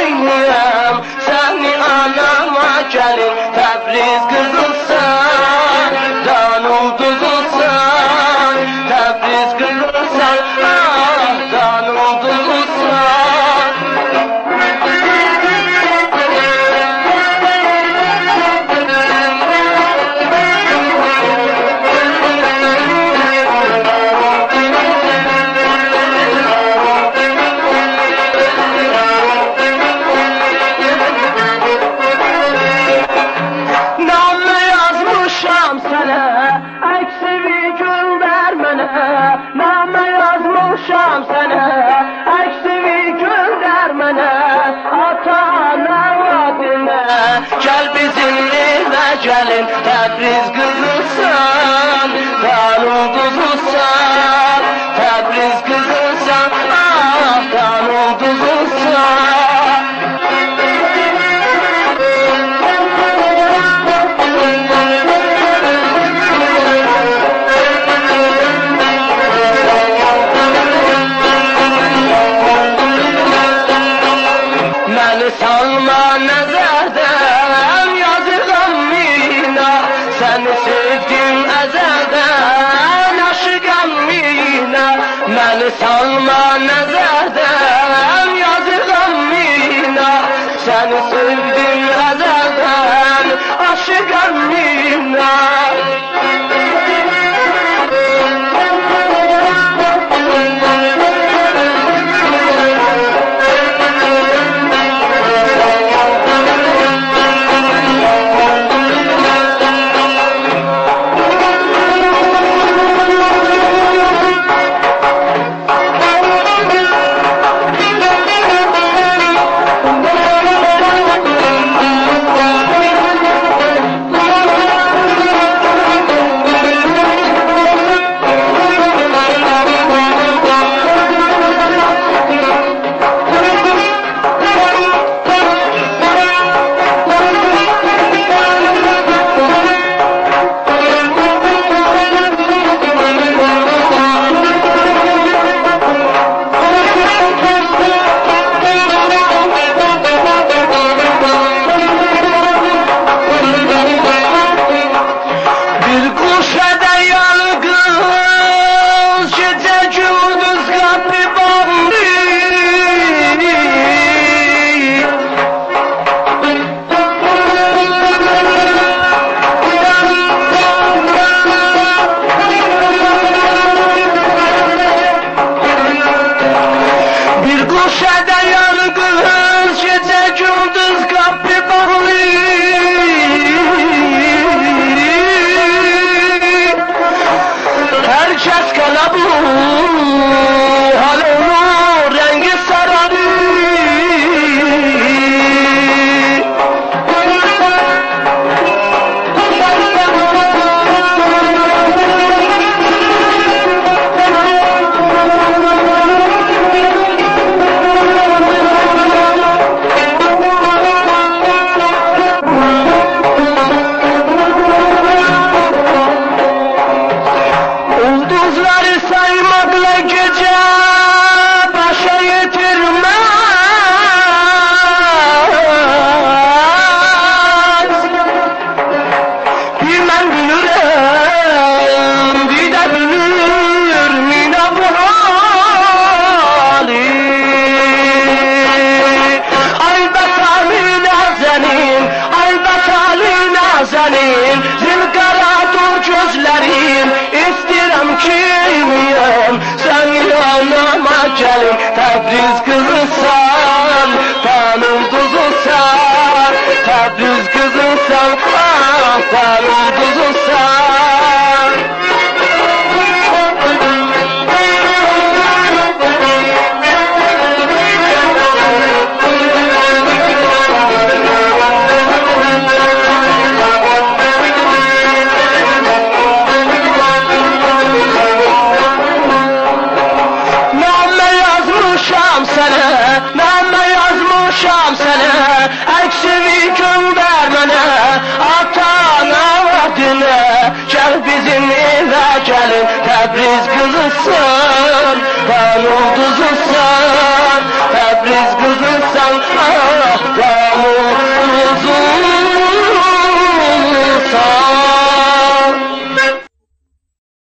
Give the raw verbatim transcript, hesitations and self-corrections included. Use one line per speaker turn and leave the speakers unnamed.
kimiyim? Seni anama gelin Təbriz kızılsan, danım duzulsan, Təbriz kızılsan, ah danım duzulsan. Namə yazmışam sənə, əksini göndər mənə, ata-ana adına. Gəl bizim evə gəlin, Təbriz qızılsan, danım duzulsan, Təbriz qızılsan, ah danım duzulsan. Salma nəzərdən yazıqam mina, səni sevdim əzəldən aşıqam mina. Məni salma nəzərdən yazıqam mina, səni sevdim əzəldən aşıqam mina. Təbriz kızılsan, danım duzulsan, Təbriz kızılsan, ah danım duzulsan. Namə yazmışam sənə, əksini göndər mənə, ata-ana adına. Gəl bizim evə gəlin, Təbriz qızılsan, danım duzulsan, Təbriz qızısan, ah, ah.